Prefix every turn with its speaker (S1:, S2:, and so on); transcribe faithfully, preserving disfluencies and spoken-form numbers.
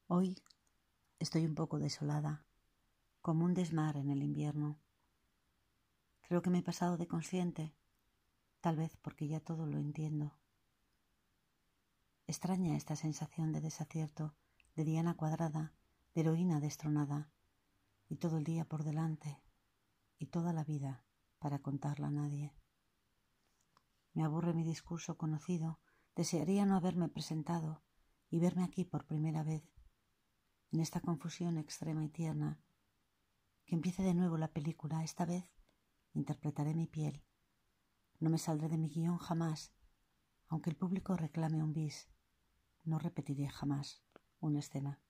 S1: Hoy estoy un poco desolada, como un desmar en el invierno. Creo que me he pasado de consciente, tal vez porque ya todo lo entiendo. Extraña esta sensación de desacierto, de diana cuadrada, de heroína destronada, y todo el día por delante, y toda la vida para contarla a nadie. Me aburre mi discurso conocido, desearía no haberme presentado y verme aquí por primera vez, en esta confusión extrema y tierna. Que empiece de nuevo la película, esta vez interpretaré mi piel. No me saldré de mi guión jamás, aunque el público reclame un bis. No repetiré jamás una escena.